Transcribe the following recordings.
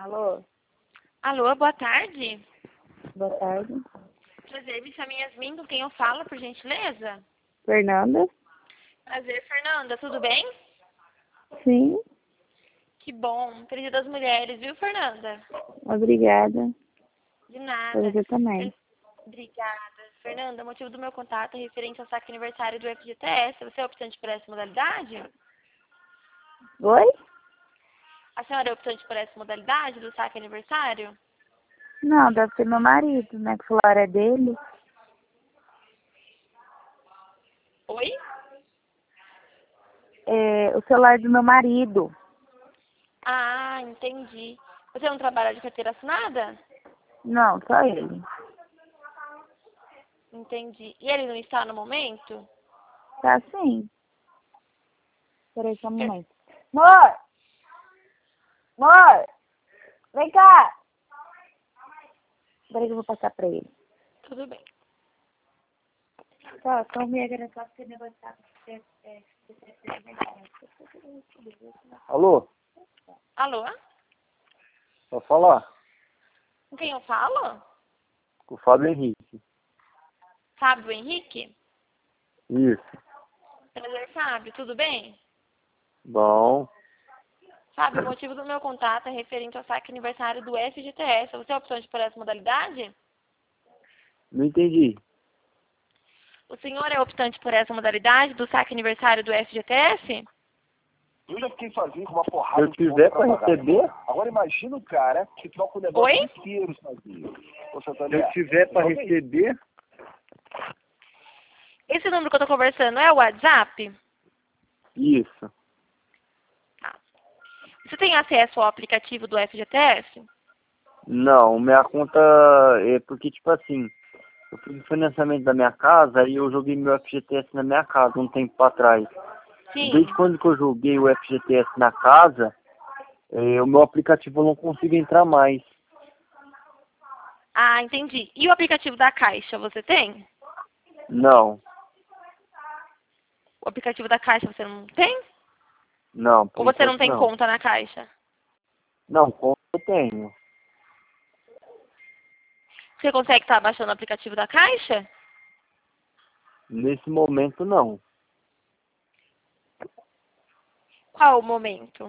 Alô? Alô, boa tarde. Boa tarde. Prazer, me chamo Yasmin, com quem eu falo, por gentileza? Fernanda? Prazer, Fernanda, tudo bem? Sim, Que bom. Feliz Dia das Mulheres, viu, Fernanda? obrigada. De Pra nada. você também. Obrigada. Fernanda, o motivo do meu contato é referente ao saque aniversário do FGTS. Você é optante por essa modalidade? Oi? A senhora é optante por essa modalidade do saque aniversário? Não, deve ser meu marido, né? Que o celular é dele. Oi? É o celular do meu marido. Ah, entendi. Você não trabalha de carteira assinada? Não, só ele. Entendi. E ele não está no momento? Tá sim. Peraí só um momento. Amor! Amor! Vem cá! Peraí que eu vou passar pra ele. Tudo bem. Tá, só me agradecer porque o negócio tá... Alô? Alô? Pode falar? Com quem eu falo? Com o Fábio Henrique. Fábio Henrique? Isso. Prazer, Fábio, tudo bem? Bom. Fábio, o motivo do meu contato é referente ao saque aniversário do FGTS. Você é optante por essa modalidade? Não entendi. O senhor é optante por essa modalidade do saque aniversário do FGTS? Eu já fiquei sozinho com uma Se porrada eu de tiver conta pra pagar. receber, Agora imagina o cara que troca o negócio Oi? inteiro sozinho. Ô, se Santana, eu tiver pra receber, Esse número que eu tô conversando é o WhatsApp? isso. Tá. Você tem acesso ao aplicativo do FGTS? Não, minha conta é porque, tipo assim, eu fiz o financiamento da minha casa e eu joguei meu FGTS na minha casa um tempo atrás. Sim. Desde quando que eu joguei o FGTS na casa, o meu aplicativo eu não consigo entrar mais. Ah, entendi. E o aplicativo da Caixa, você tem? Não, O aplicativo da Caixa você não tem? não, Ou por você não enquanto tem não. conta na Caixa? Não, conta eu tenho. Você consegue estar baixando o aplicativo da Caixa? Nesse momento não. Qual o momento?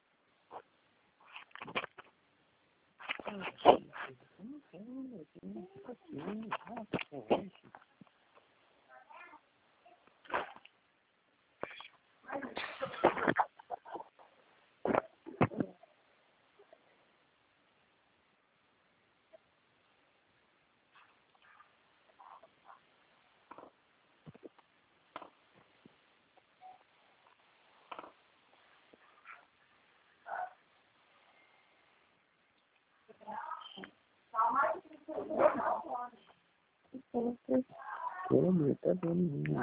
Como? Tá vendo?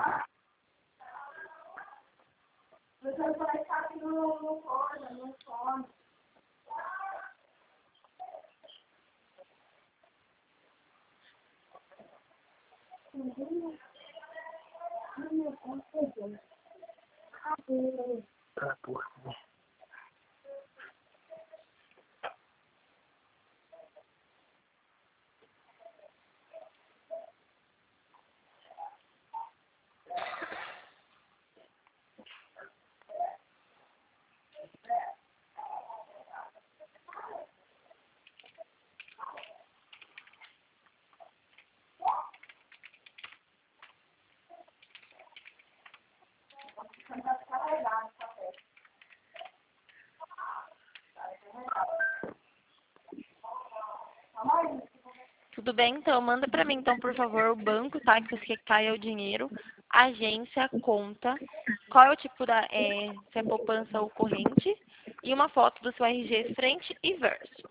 Tá, porra. Tudo bem, então manda pra mim, então, por favor, o banco, tá? Que você quer que caia o dinheiro, agência, conta, qual é o tipo se é poupança ou corrente, e uma foto do seu RG frente e verso.